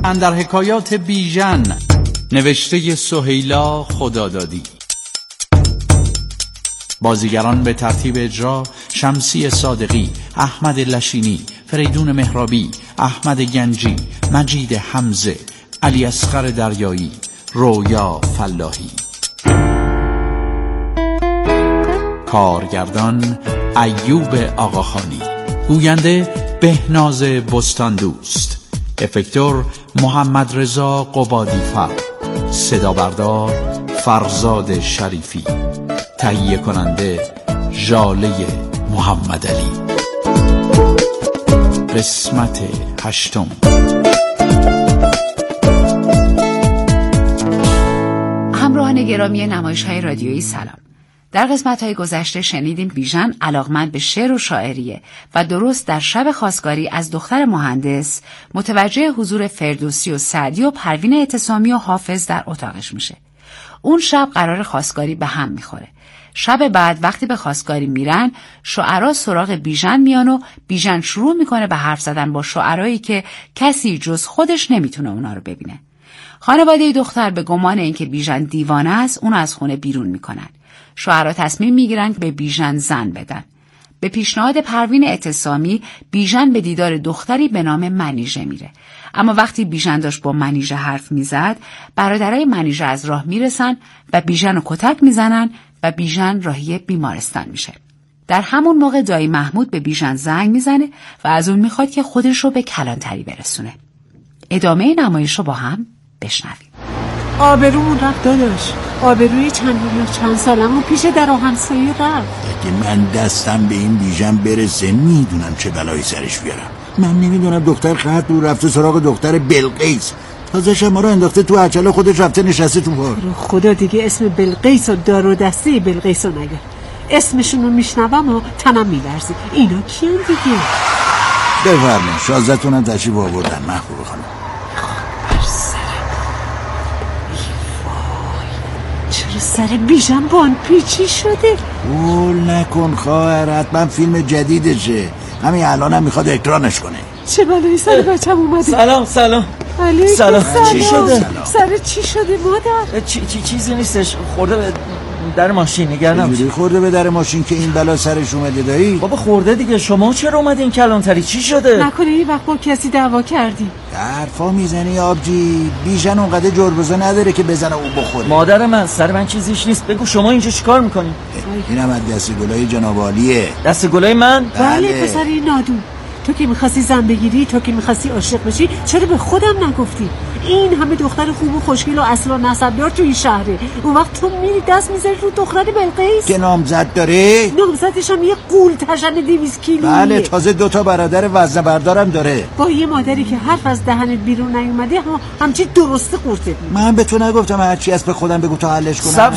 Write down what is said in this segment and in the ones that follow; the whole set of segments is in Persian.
اندر حکایات بیژن، نوشته سهیلا خدادادی. بازیگران به ترتیب اجرا: شمسی صادقی، احمد لشینی، فریدون مهرابی، احمد گنجی، مجید حمزه، علی اصغر دریایی، رویا فلاحی. کارگردان: ایوب آقاخانی. گوینده: بهناز بستان دوست. افکتور: محمد رضا قبادی فر. صدا بردار: فرزاد شریفی. تهیه کننده: ژاله محمد علی. قسمت 8. همراهان گرامی نمایش‌های رادیویی سلام. در قسمت‌های گذشته شنیدیم بیژن علاقمند به شعر و شاعریه و درست در شب خواستگاری از دختر مهندس متوجه حضور فردوسی و سعدی و پروین اعتصامی و حافظ در اتاقش میشه. اون شب قرار خواستگاری به هم میخوره. شب بعد وقتی به خواستگاری میرن، شعرا سراغ بیژن میان و بیژن شروع میکنه به حرف زدن با شعرایی که کسی جز خودش نمیتونه اونا رو ببینه. خانواده دختر به گمان اینکه بیژن دیوانه است، اونو از خونه بیرون میکنن. شعرا تصمیم میگیرن که به بیژن زن بدن. به پیشنهاد پروین اعتصامی، بیژن به دیدار دختری به نام منیژه میره. اما وقتی بیژن داشت با منیژه حرف میزد، برادرای منیژه از راه میرسن و بیژن رو کتک میزنن و بیژن راهی بیمارستان میشه. در همون موقع دایی محمود به بیژن زنگ میزنه و از اون میخواد که خودش رو به کلانتری برسونه. ادامه نمایش رو با هم بشنویم. آبرومون رفت داداش. آبروی چند سالمون پیش در همسایه رفت. اگه من دستم به این بیژن برسه میدونم چه بلایی سرش بیارم. من نمیدونم دختر خط رو رفته سراغ دختر بلقیس، تازه شما رو انداخته تو عجله، خودش رفته نشسته تو پار. خدا دیگه اسم بلقیس و دار و دسته بلقیس رو نگه. اسمشون رو میشنوم و تنم میلرزه. اینا کیان دیگه؟ بفرمایید شازدتونم تشریف آوردن محبوب خانم. سر بیژن بان پیچی شده. قول نکن خواهر، حتما فیلم جدیدشه، همین الان هم میخواد اکرانش کنه. چه بلایی سر بچم اومده؟ سلام سلام. چی شده؟ سر چی شده مادر؟ چیزی نیستش، خورده به در ماشین. نگران نباش. خورده به در ماشین که این بلا سرش اومده دایی؟ بابا خورده دیگه. شما چرا اومدین کلانتری؟ چی شده؟ نکنه این وقت با کسی دعوا کردی؟ حرفا میزنی آبجی. بیژن اونقدر جربوزه نداره که بزنه اون بخوره. مادر من، سر من چیزیش نیست. بگو شما اینجا چیکار میکنین؟ اینم از دست گلای جناب عالیه. دست گلای من؟ بله پسر این نادون. تو که میخواستی زن بگیری، تو که میخواستی عاشق بشی، چرا به خودم نگفتی؟ این همه دختر خوب و خوشگل و اصل و نسبدار تو این شهره، اون وقت تو میری دست میذاری رو دختر بلقیس که نامزد داره؟ نامزدش هم یه قول تشن 200 کیلویه. بله، تازه 2 برادر وزنه بردارم داره. با یه مادری که حرف از دهنت بیرون نیومده همچی درسته قورتت. من به تو نگفتم هرچی از به خودم بگو تا حلش کنم.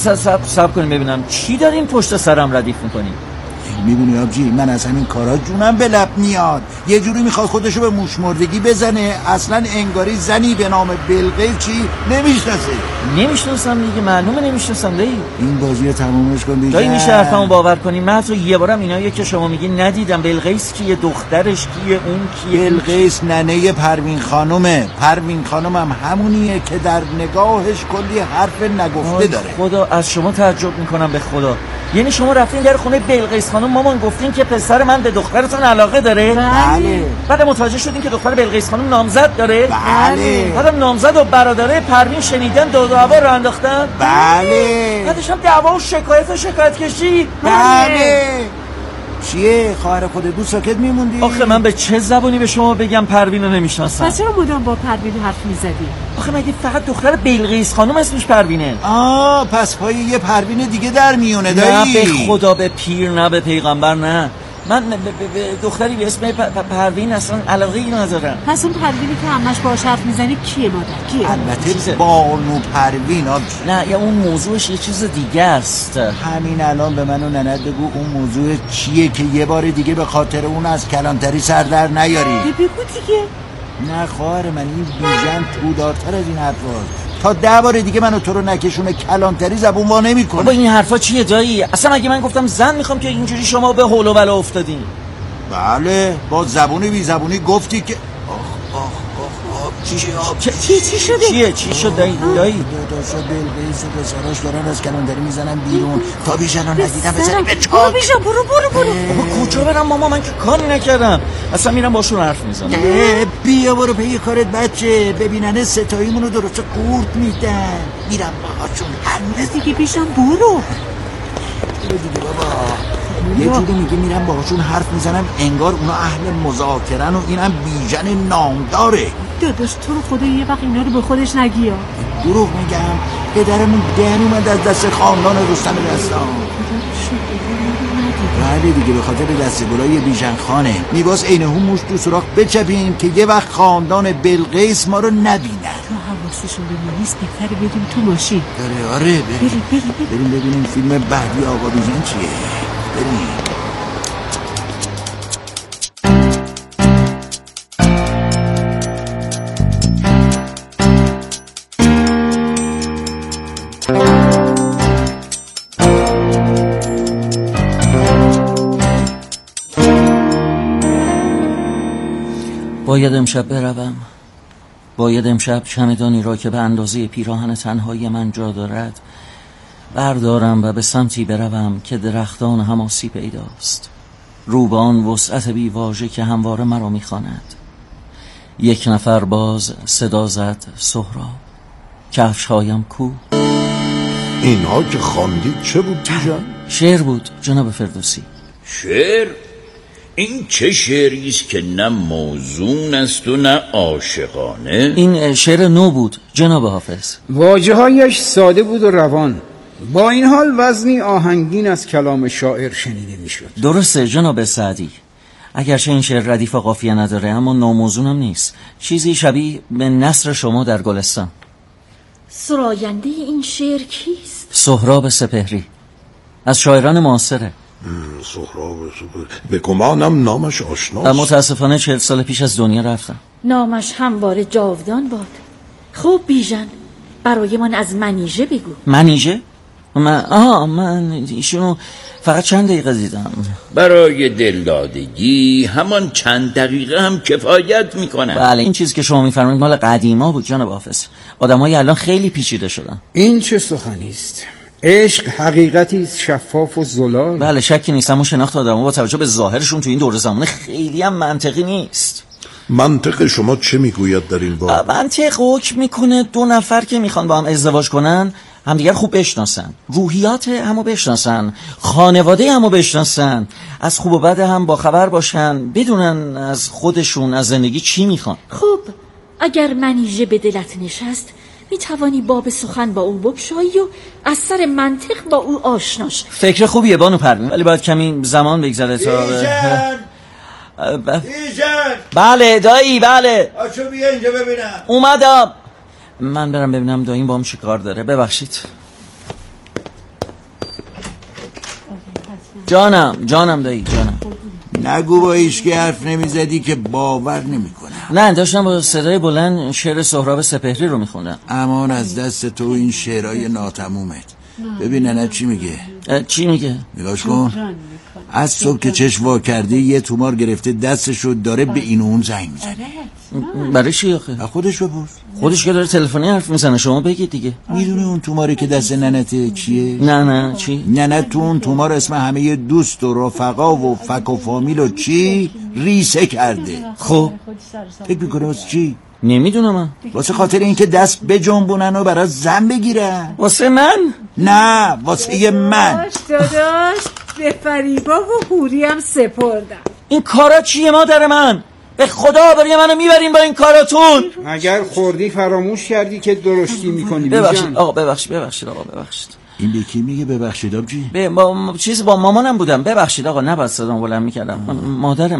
سب کنیم ببینم چی دارین پشت سرم ردیف میکنین؟ میبینی آبجی، من از همین کارا جونم به لب میاد. یه جوری میخواد خودشو به موشمردگی بزنه، اصلا انگاری زنی به نام بلقیس چی نمیشناسم دیگه، معلومه نمیشناسم. دایی این بازی رو تمومش کن دیگه. دایی میشه حرفمو باور کنی؟ من تو یه بارم اینایی که شما میگین ندیدم. بلقیس کیه؟ دخترش کیه؟ اون کیه؟ بلقیس ننه پروین خانومه. پروین خانومم همونیه که در نگاهش کلی حرف نگفته داره. خدا از شما تعجب میکنم به خدا. یعنی شما رفتین در خونه بلقیس خانم، مامان گفتین که پسر من به دخترتون علاقه داره؟ بله. بعد متوجه شدین که دختر بلقیس خانم نامزد داره؟ بله. بعدم نامزد و برادره پروین شنیدن دعوا رو انداختن؟ بله. بعدش هم دعوا و شکایت کشی؟ بله. چیه خواهر خودت دو ساکت میموندی؟ آخه من به چه زبانی به شما بگم پروین رو نمیشناسم؟ پس چرا مدام با پروین حرف میزدی؟ آخه مگه فقط دختر بلقیس خانم اسمش پروینه؟ پس پای یه پروین دیگه در میونه دایی؟ نه به خدا، به پیر نه به پیغمبر نه. من به دختری به اسم پروین اصلا علاقه‌ای ندارم. پس اون پروینی که همش باهاش حرف میزنی کیه مادر؟ کیه؟ البته بانو پروین. نه یا اون موضوعش یه چیز دیگه است. همین الان به من و ننت بگو اون موضوع چیه که یه بار دیگه به خاطر اون از کلانتری سر در نیاری. بگو دیگه. نه خواهر من، این بیژن تودارتر از این حرفاست. تا 10 بار دیگه منو تو رو نکشونه کلانتری زبون وا نمی‌کنه. بابا این حرفا چیه دایی؟ اصلا مگه من گفتم زن میخوام که اینجوری شما به هول و بلا افتادین؟ بله با زبون بی زبونی گفتی که شیشه آب. چی شده؟ چی شد دایی؟ داداشا بلقیس و پسراش دارن از کلندری میزنن بیرون. تا بیژن رو ندیدم بزنی به چاک. بیژن برو بابا کجا برم ماما؟ من که کاری نکردم، اصلا میرم باشون حرف میزنم. بیا برو پی کارت بچه. ببینن ستاییمونو درست قورت میدن. میرم باهاشون حرف دیگه بیژن برو دیگه بابا. یه جوری میگه میرم باهاشون حرف میزنم انگار اونا اهل مذاکرن و اینم بیژن نامداره. داداش تو رو خدا یه وقت اینا رو به خودش نگی ها. دروغ میگم. پدرمون دهن اومد از دست خاندان رستم رستم. بله دیگه به خاطر دستگلای بیژن خانه میباس عین هم موش تو سوراخ بچپیم که یه وقت خاندان بلقیس ما رو نبینن. تو حواسشون به ما نیست، بهتره بریم تو ماشین. آره بریم ببینیم فیلم بعدی آقا بیژن چیه. بریم. باید امشب بروم. باید امشب چمدانی را که به اندازه پیراهن تنهایی من جا دارد بردارم و به سمتی بروم که درختان حماسی پیداست. روبان وسعت بی واژه که همواره مرا میخواند. یک نفر باز صدا زد سهراب. کفشهایم کو؟ اینها که خواندید چه بود بیژن؟ شعر بود جناب فردوسی. شعر؟ این چه شعری است که نه موزون است و نه عاشقانه؟ این شعر نو بود جناب حافظ. واژه‌هایش ساده بود و روان، با این حال وزنی آهنگین از کلام شاعر شنیده میشد. درسته جناب سعدی، اگرچه این شعر ردیف و قافیه نداره اما ناموزونم نیست. چیزی شبیه به نثر شما در گلستان. سراینده این شعر کیست؟ سهراب سپهری، از شاعران معاصره. سهراب به گمانم نامش آشناست. متاسفانه 40 سال پیش از دنیا رفتم. نامش همواره جاودان باد. خب بیژن، برای من از منیژه بگو. منیژه؟ من ایشونو فقط چند دقیقه دیدم. برای دلدادگی همان چند دقیقه هم کفایت میکنن. بله این چیزی که شما میفرمایید مال قدیما بود جناب حافظ. آدمای الان خیلی پیچیده شدن. این چه سخنی است؟ عشق حقیقتی شفاف و زلال. بله شکی نیست، اما شناخت آدم‌ها با توجه به ظاهرشون تو این دور زمانه خیلی هم منطقی نیست. منطق شما چه میگوید در این باب؟ منطق حکم میکنه دو نفر که میخوان با هم ازدواج کنن همدیگر خوب بشناسن، روحیات همو بشناسن، خانواده همو بشناسن، از خوب و بد هم با خبر باشن، بدونن از خودشون از زندگی چی میخوان. خب اگر منیژه به دلت نشست میتوانی باب سخن با او بگشایی و از سر منطق با او آشناش. فکر خوبیه بانو پروین، ولی باید کمی زمان بگذره تا بیژن. بله دایی بله. آشو بیا اینجا ببینم. اومدم. من برم ببینم داییم با هم چی کار داره. ببخشید. جانم دایی جانم. نگو با ایشکی حرف نمیزدی که باور نمیکنم. نه داشتم با صدای بلند شعر سهراب سپهری رو میخوندم. امان از دست تو این شعرهای ناتمومت. ببین ننه چی میگه. چی میگه؟ نگاش کن. از صبح که چشم وا کرده یه تومار گرفته دستشو داره به این و اون زنگ میزنه. برای چی آخه؟ خودش بپرس. خودش که داره تلفنی حرف میزنه، شما بگید دیگه. میدونی اون توماری که دست ننته چیه؟ نه چی؟ ننه تو اون تومار اسم همه دوست و رفقا و فک و فامیل و چی ریسه کرده. خب فکر میکنه واسه چی؟ نمیدونم من. واسه خاطر اینکه دست بجنبونن و برای زن بگیرن. واسه من؟ نه واسه من. داداش به فریبا و حوری هم سپردم. این کارا چیه مادر من؟ به خدا برای منو میبرین با این کاراتون. اگر خوردی فراموش کردی که درشتی میکنی. ببخشید آقا ببخشید این به کی میگه ببخشید آبجی؟ با مامانم بودم. ببخشید آقا نباید صدام بلند میکردم. مادر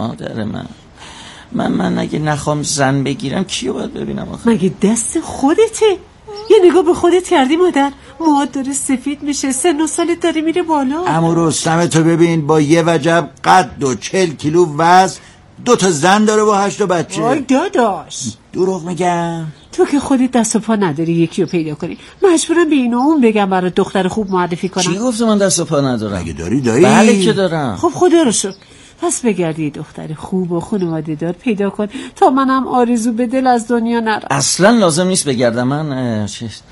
من اگه نخوام زن بگیرم کیو باید ببینم آخه؟ مگه دست خودته؟ یه نگاه به خودت کردی مادر؟ موهات داره سفید میشه، سن و سالت داره میره بالا. اما رستم تو ببین با یه وجب قد و 40 کیلو وزن 2 تا زن داره با 8 بچه. وای داداش دروغ میگم؟ تو که خودت دست و پا نداری یکی رو پیدا کنی، مجبورم به این و اون بگم برای دختر خوب معرفی کنم. چی گفته من دست و پا ندارم؟ اگه داری دایی؟ بله که دارم. خب خدا رو شکر پس بگردی دختر خوب و خانواده دار پیدا کن تا منم آرزو به دل از دنیا نرم. اصلا لازم نیست بگردم، من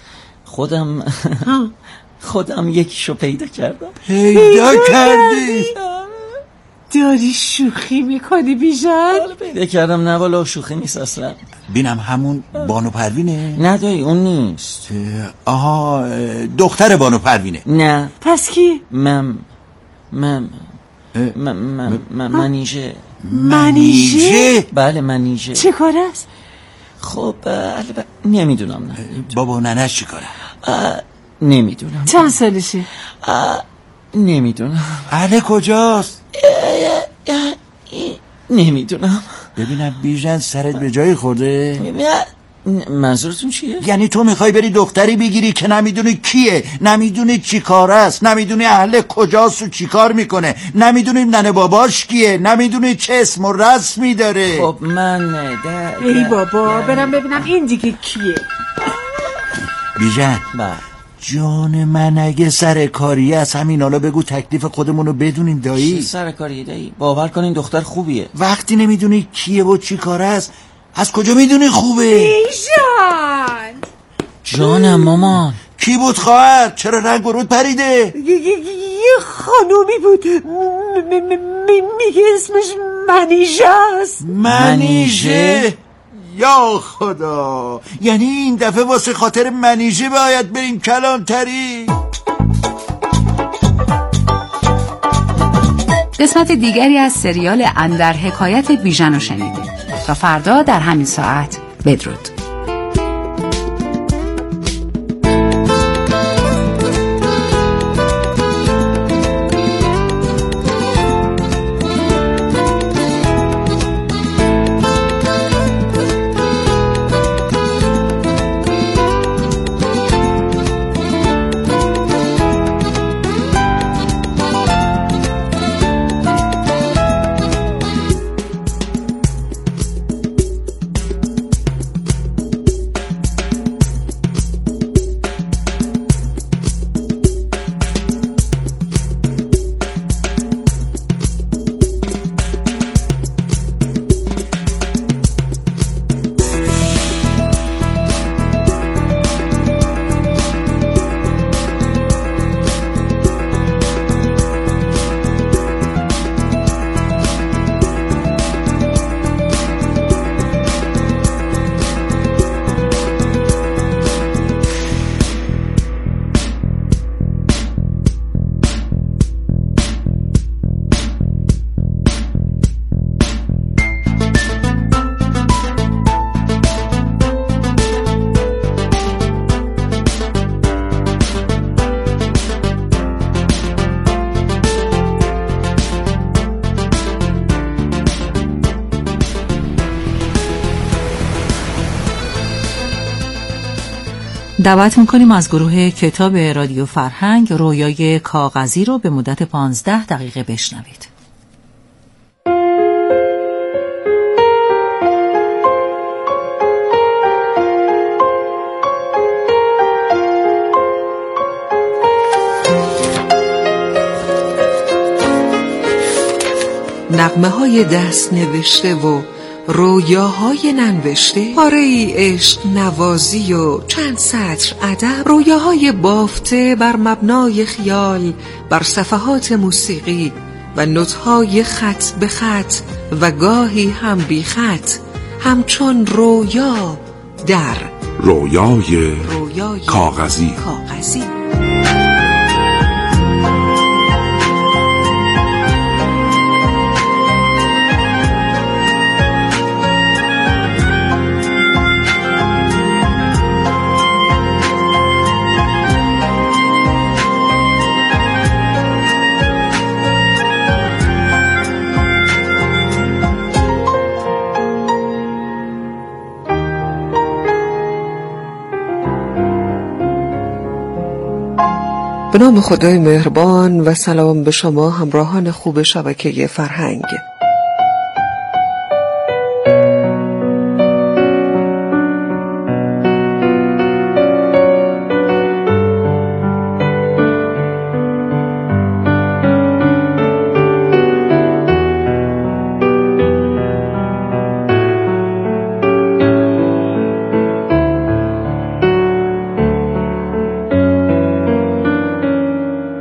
خودم یکیشو پیدا کردم. پیدا کردی؟ داری شوخی میکنی بیژن؟ پیدا کردم. نه والا شوخی نیست اصلا. بینم همون بانو پروینه؟ نه دایی اون نیست. آها دختر بانو پروینه. نه. پس کی؟ منیژه. منیژه؟ بله منیژه. چه کار است؟ خب نمیدونم. نه بابا و ننش چی کاره؟ نمیدونم. چند سالشه؟ نمیدونم. اهل کجاست؟ نمیدونم. ببینم بیژن سرت به جایی خورده؟ منظورتون چیه؟ یعنی تو میخوای بری دختری بگیری که نمیدونی کیه، نمیدونی چی کار است، نمیدونی اهل کجاست و چی کار میکنه، نمیدونی ننه باباش کیه، نمیدونی چه اسم و رسمی داره. خب من ای بابا برم ببینم این دیگه کیه. بیژن جان من اگه سرکاری از همین حالا بگو تکلیف خودمونو بدونیم دایی. چه سرکاری دایی؟ باور کنین دختر خوبیه. وقتی نمیدونی کیه و چی کار است از کجا میدونی خوبه؟ بیژن جانم مامان. کی بود خواهر؟ چرا رنگ و رود پریده؟ یه خانومی بود میگه اسمش منیژه است. منیژه؟ یا خدا، یعنی این دفعه واسه خاطر منیژه باید بریم کلانتری؟ قسمت دیگری از سریال اندر حکایت بیژن رو شنیدید. تا فردا در همین ساعت بدرود. دعوت میکنیم از گروه کتاب رادیو فرهنگ رویای کاغذی رو به مدت 15 دقیقه بشنوید. نغمه های دست نوشته و رویاهای ننوشته، پاره ای عشق نوازی و چند سطر ادب، رویاهای بافته بر مبنای خیال بر صفحات موسیقی و نوت‌های خط به خط و گاهی هم بی خط، همچون رویا در رویای کاغذی. به نام خدای مهربان و سلام به شما همراهان خوب شبکه فرهنگ.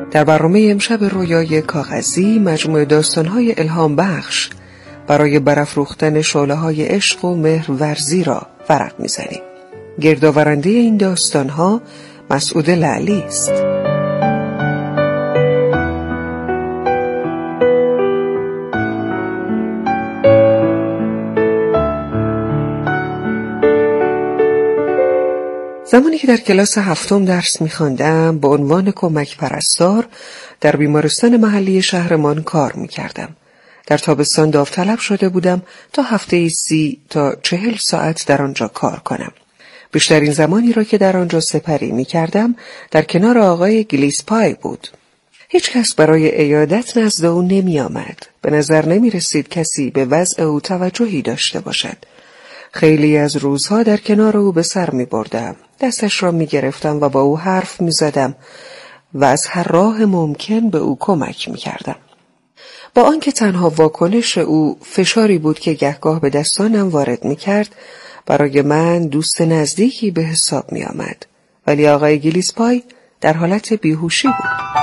در برنامه امشب رویای کاغذی مجموعه داستان‌های الهام بخش برای برافروختن شعله‌های عشق و مهرورزی را ورق می‌زنیم. گردآورنده این داستان‌ها مسعود لعلی است. زمانی که در کلاس 7 درس می‌خواندم به عنوان کمک پرستار در بیمارستان محلی شهرمان کار می‌کردم. در تابستان داوطلب شده بودم تا هفته‌ای 30 تا 40 ساعت در آنجا کار کنم. بیشترین زمانی را که در آنجا سپری می‌کردم در کنار آقای گلیسپای بود. هیچ کس برای عیادت نزد او نمی‌آمد. به نظر نمی‌رسید کسی به وضع او توجهی داشته باشد. خیلی از روزها در کنار او به سر می‌بردم. دستش را می‌گرفتم و با او حرف می‌زدم و از هر راه ممکن به او کمک می‌کردم. با آنکه تنها واکنش او فشاری بود که گهگاه به دستانم وارد می‌کرد، برای من دوست نزدیکی به حساب می‌آمد. ولی آقای گلیسپای در حالت بیهوشی بود.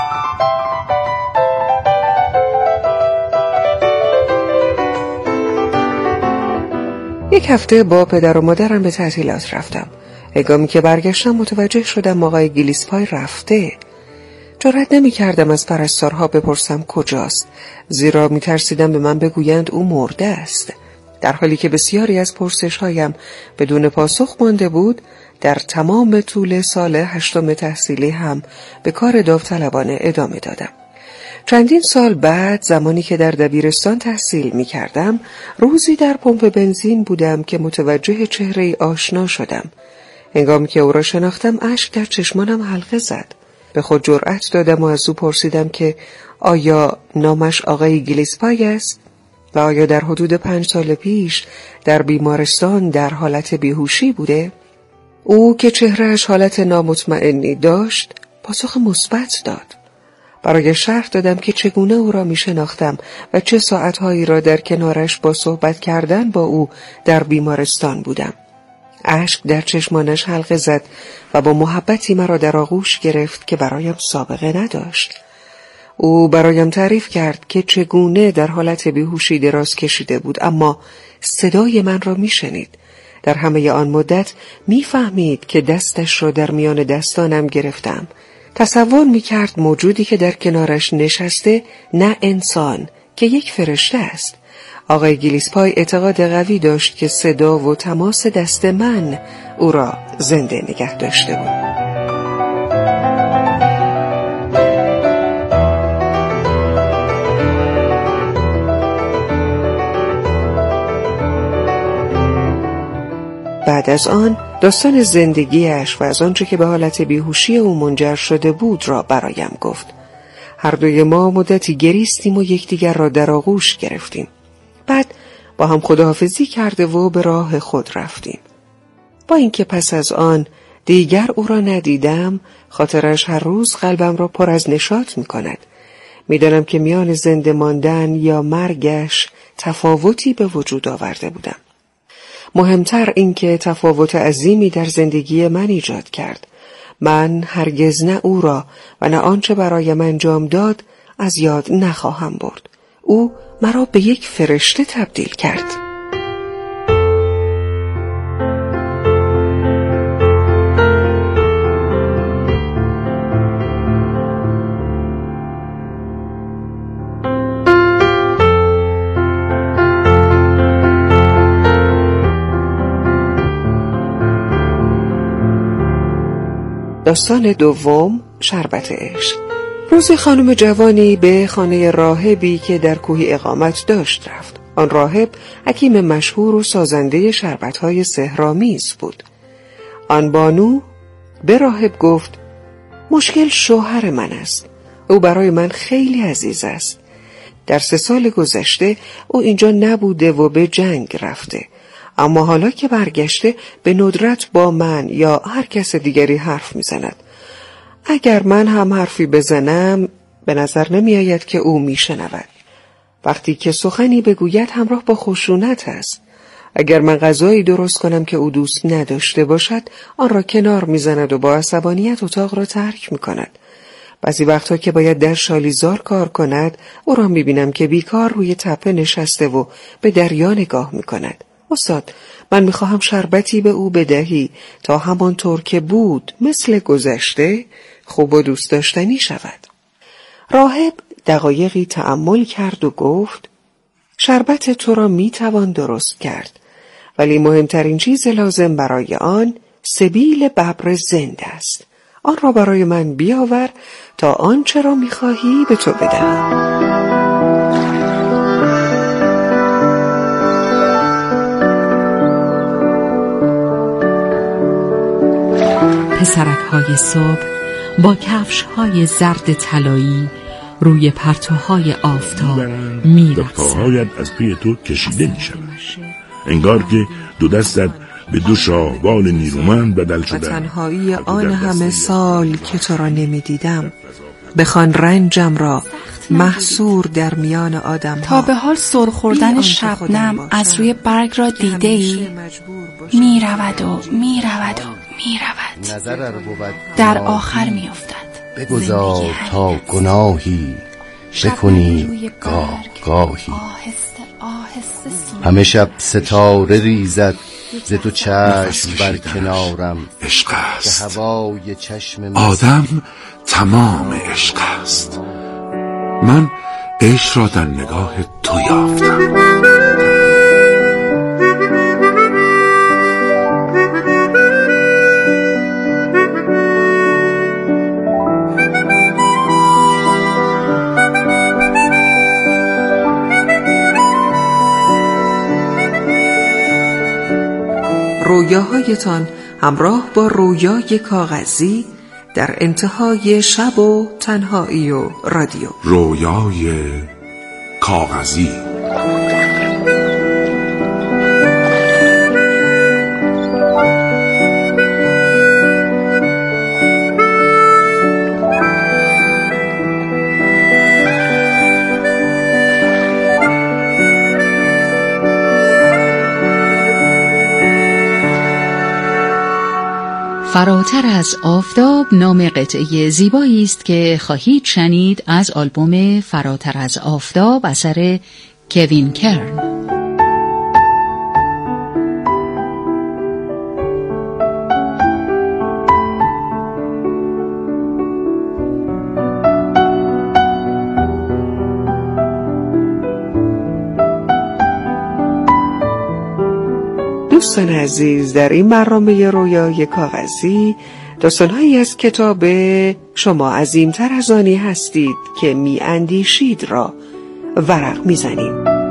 یک هفته با پدر و مادرم به تعطیلات رفتم. هنگامی که برگشتم متوجه شدم آقای گلیسپای رفته. جرئت نمی‌کردم از پرستارها بپرسم کجاست، زیرا می‌ترسیدم به من بگویند او مرده است. در حالی که بسیاری از پرسش‌هایم بدون پاسخ مانده بود، در تمام طول سال 8 تحصیلی هم به کار داوطلبانه ادامه دادم. چندین سال بعد، زمانی که در دبیرستان تحصیل می‌کردم، روزی در پمپ بنزین بودم که متوجه چهره‌ای آشنا شدم. هنگامی که او را شناختم، اشک در چشمانم حلقه زد. به خود جرأت دادم و از او پرسیدم که آیا نامش آقای گلیسپای است و آیا در حدود 5 سال پیش در بیمارستان در حالت بیهوشی بوده؟ او که چهرهش حالت نامطمئنی داشت، پاسخ مثبت داد. برای شرح دادم که چگونه او را می شناختم و چه ساعتهایی را در کنارش با صحبت کردن با او در بیمارستان بودم. اشک در چشمانش حلقه زد و با محبتی مرا در آغوش گرفت که برایم سابقه نداشت. او برایم تعریف کرد که چگونه در حالت بیهوشی دراز کشیده بود، اما صدای من را می شنید. در همه آن مدت می فهمید که دستش را در میان دستانم گرفتم. تصور می کرد موجودی که در کنارش نشسته نه انسان که یک فرشته است. آقای گلیسپای اعتقاد قوی داشت که صدا و تماس دست من او را زنده نگه داشته بود. بعد از آن داستان زندگیش و از آنچه که به حالت بیهوشی او منجر شده بود را برایم گفت. هر دوی ما مدتی گریستیم و یکدیگر را در آغوش گرفتیم. بعد با هم خداحافظی کرده و به راه خود رفتیم. با اینکه پس از آن دیگر او را ندیدم، خاطرش هر روز قلبم را پر از نشاط می کند. می دانم که میان زنده ماندن یا مرگش تفاوتی به وجود آورده بودم. مهمتر این که تفاوت عظیمی در زندگی من ایجاد کرد. من هرگز نه او را و نه آنچه برایم انجام داد از یاد نخواهم برد. او مرا به یک فرشته تبدیل کرد. داستان دوم، شربت عشق. روزی خانم جوانی به خانه راهبی که در کوهی اقامت داشت رفت. آن راهب حکیم مشهور و سازنده شربت‌های سحرآمیز بود. آن بانو به راهب گفت: مشکل شوهر من است. او برای من خیلی عزیز است. در 3 سال گذشته او اینجا نبوده و به جنگ رفته. اما حالا که برگشته به ندرت با من یا هر کس دیگری حرف میزند. اگر من هم حرفی بزنم به نظر نمی آید که او می شنود. وقتی که سخنی بگوید همراه با خشونت است. اگر من غذایی درست کنم که او دوست نداشته باشد آن را کنار می زند و با عصبانیت اتاق را ترک می کند. بعضی وقتها که باید در شالیزار کار کند او را میبینم که بیکار روی تپه نشسته و به دریا نگاه میکند. استاد، من میخواهم شربتی به او بدهی تا همانطور که بود مثل گذشته خوب و دوست داشتنی شود. راهب دقایقی تأمل کرد و گفت شربت تو را میتوان درست کرد، ولی مهمترین چیز لازم برای آن سبیل ببر زنده است. آن را برای من بیاور تا آنچه را میخواهی به تو بدهم. پسرک‌های صبح با کفش‌های زرد طلایی روی پرتوهای آفتاب می‌رقصند. پاهایت از پی تو کشیده می‌شود، انگار که دو دستت به دو شاهبال نیرومند بدل شده. تنهایی آن همه سال که تو را نمی‌دیدم، بخوان رنجم را محصور در میان آدم تا به حال سر خوردن شبنم از روی برگ را دیده ای؟ می رود و می رود و می رود، در آخر می افتد. بگذار تا گناهی بکنی گاهی، همه شب ستاره ریزد ز تو چشم بر کنارم. عشق است، هوای چشم آدم تمام عشق است. من عشق را در نگاه تو یافتم. رویاهایتان همراه با رویای کاغذی در انتهای شب و تنهایی و رادیو. رویای کاغذی. فراتر از آفتاب نام قطعه زیبایی است که خواهید شنید از آلبوم فراتر از آفتاب اثر کوین کرن. دوستان عزیز، در این برنامه رویای کاغذی داستان‌هایی از کتاب شما عظیم‌تر از آنی هستید که می اندیشید را ورق می زنیم.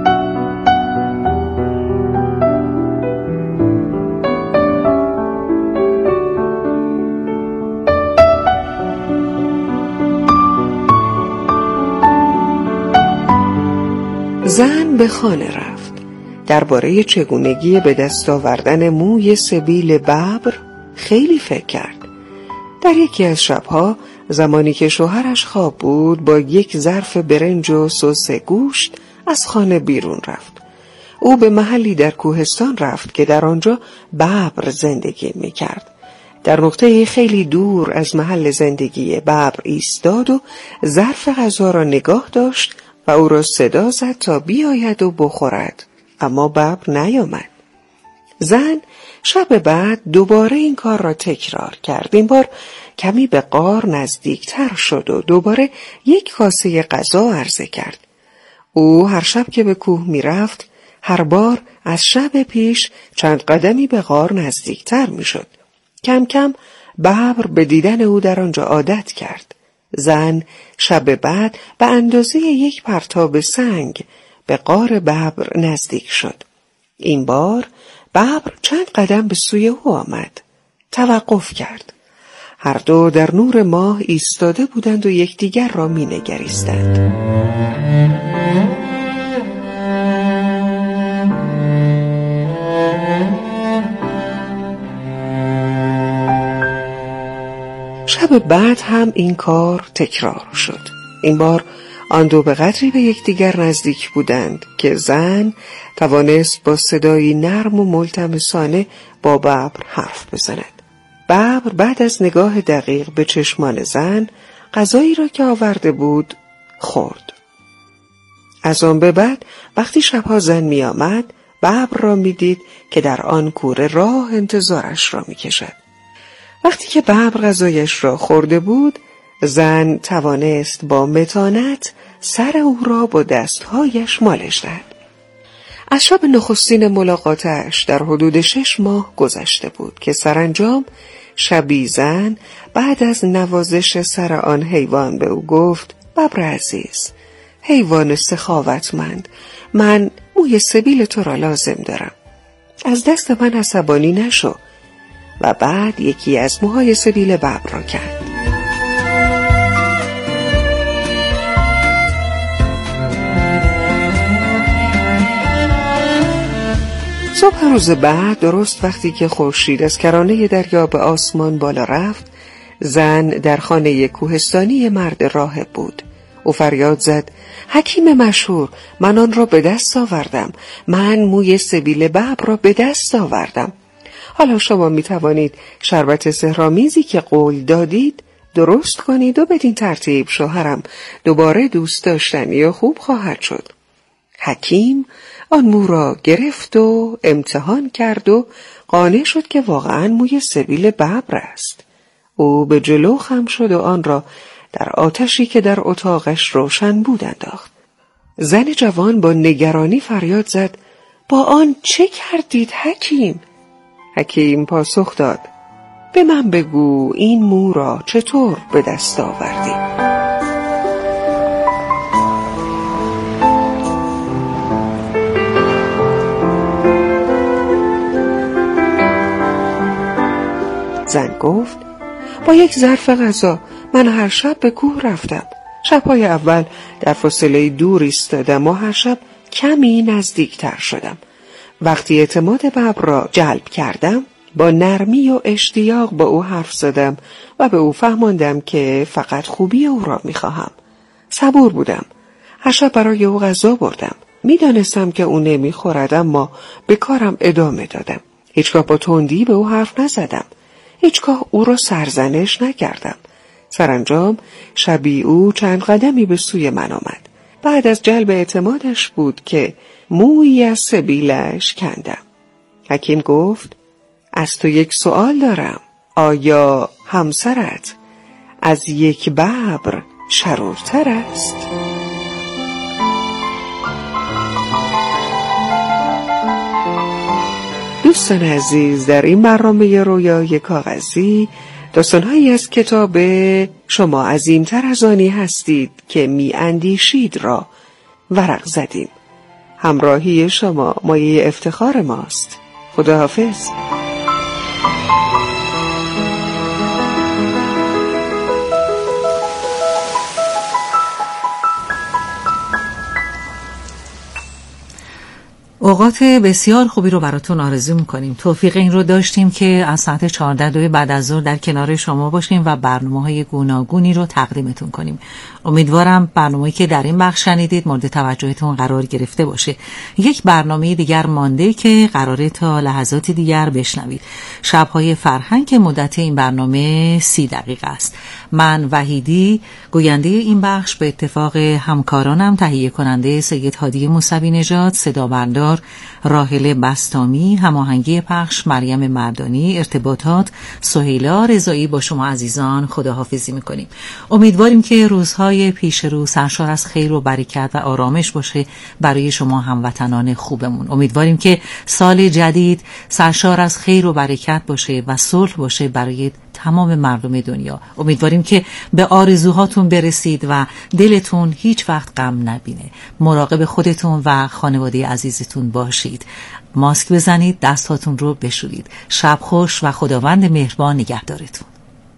زن به خانه رفت. درباره چگونگی به دست آوردن موی سبیل ببر خیلی فکر کرد. در یکی از شبها زمانی که شوهرش خواب بود با یک ظرف برنج و سس گوشت از خانه بیرون رفت. او به محلی در کوهستان رفت که در آنجا ببر زندگی می‌کرد. در نقطه خیلی دور از محل زندگی ببر ایستاد و ظرف غذا را نگاه داشت و او را صدا زد تا بیاید و بخورد، اما ببر نیامد. زن شب بعد دوباره این کار را تکرار کرد. این بار کمی به غار نزدیکتر شد و دوباره یک کاسه غذا عرضه کرد. او هر شب که به کوه می رفت هر بار از شب پیش چند قدمی به غار نزدیکتر می شد. کم کم ببر به دیدن او در آنجا عادت کرد. زن شب بعد به اندازه یک پرتاب سنگ به غار ببر نزدیک شد. این بار ببر چند قدم به سوی او آمد. توقف کرد. هر دو در نور ماه ایستاده بودند و یکدیگر را می‌نگریستند. شب بعد هم این کار تکرار شد. این بار آن دو به قدری به یکدیگر نزدیک بودند که زن توانست با صدایی نرم و ملتمسانه با ببر حرف بزند. ببر بعد از نگاه دقیق به چشمان زن غذایی را که آورده بود خورد. از آن به بعد وقتی شبها زن می آمد ببر را می دید که در آن کوره راه انتظارش را می کشد. وقتی که ببر غذایش را خورده بود زن توانست با متانت سر او را با دستهایش مالش دهد. از شب نخستین ملاقاتش در حدود 6 ماه گذشته بود که سرانجام شبی زن بعد از نوازش سر آن حیوان به او گفت: ببر عزیز، حیوان سخاوتمند، من موی سبیل تو را لازم دارم. از دست من عصبانی نشو. و بعد یکی از موهای سبیل ببر را کرد. صبح روز بعد درست وقتی که خورشید از کرانه دریا به آسمان بالا رفت زن در خانه کوهستانی مرد راهب بود. او فریاد زد: حکیم مشهور، من آن را به دست آوردم. من موی سبیل ببر را به دست آوردم. حالا شما می توانید شربت سحرآمیزی که قول دادید درست کنید و بدین ترتیب شوهرم دوباره دوست داشتنی و خوب خواهد شد. حکیم آن مو را گرفت و امتحان کرد و قانع شد که واقعا موی سبیل ببر است. او به جلو خم شد و آن را در آتشی که در اتاقش روشن بود انداخت. زن جوان با نگرانی فریاد زد: با آن چه کردید حکیم؟ حکیم پاسخ داد: به من بگو این مو را چطور به دست آوردی؟ زن گفت: با یک ظرف غذا. من هر شب به کوه رفتم. شبهای اول در فاصله دور ایستادم و هر شب کمی نزدیکتر شدم. وقتی اعتماد ببر را جلب کردم با نرمی و اشتیاق با او حرف زدم و به او فهماندم که فقط خوبی او را میخواهم. صبور بودم. هر شب برای او غذا بردم. میدانستم که او نمیخورد اما به کارم ادامه دادم. هیچگاه با تندی به او حرف نزدم. هیچگاه او را سرزنش نکردم. سرانجام شبی او چند قدمی به سوی من آمد. بعد از جلب اعتمادش بود که مویی از سبیلش کندم. حکیم گفت: از تو یک سوال دارم. آیا همسرت از یک ببر شرورتر است؟ دوستان عزیز، در این برنامه رویای کاغذی داستان‌هایی از کتاب شما عظیم‌تر از آنی هستید که می اندیشید را ورق زدیم. همراهی شما مایه افتخار ماست. خداحافظ. اوقات بسیار خوبی رو براتون آرزو میکنیم. توفیق این رو داشتیم که از ساعت 14 بعد از ظهر در کنار شما باشیم و برنامه‌های گوناگونی رو تقدیمتون کنیم. امیدوارم برنامه‌ای که در این بخش شنیدید مورد توجهتون قرار گرفته باشه. یک برنامه دیگر مانده که قراره تا لحظات دیگر بشنوید. شب‌های فرهنگ که مدت این برنامه 30 دقیقه است. من وحیدی گوینده این بخش به اتفاق همکارانم تهیه کننده سید هادی موسوی نژاد، صدا بردار راحله بستامی، هماهنگی پخش مریم مردانی، ارتباطات سهیلا رضایی با شما عزیزان خداحافظی میکنیم. امیدواریم که روزهای پیش رو سرشار از خیر و برکت و آرامش باشه برای شما هموطنان خوبمون. امیدواریم که سال جدید سرشار از خیر و برکت باشه و صلح باشه برای تمام مردم دنیا. امیدواریم که به آرزوهاتون برسید و دلتون هیچ وقت غم نبینه. مراقب خودتون و خانواده عزیزتون باشید. ماسک بزنید، دستاتون رو بشورید. شب خوش و خداوند مهربان نگهدارتون.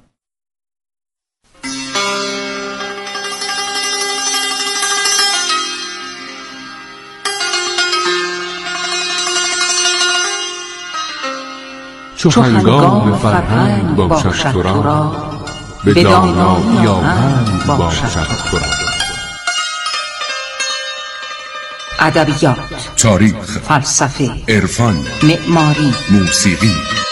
چو هنگام فرهنگ باشد تو را، به دانایی آهنگ باشد تو را. ادبیات، تاریخ، فلسفه، عرفان، معماری، موسیقی،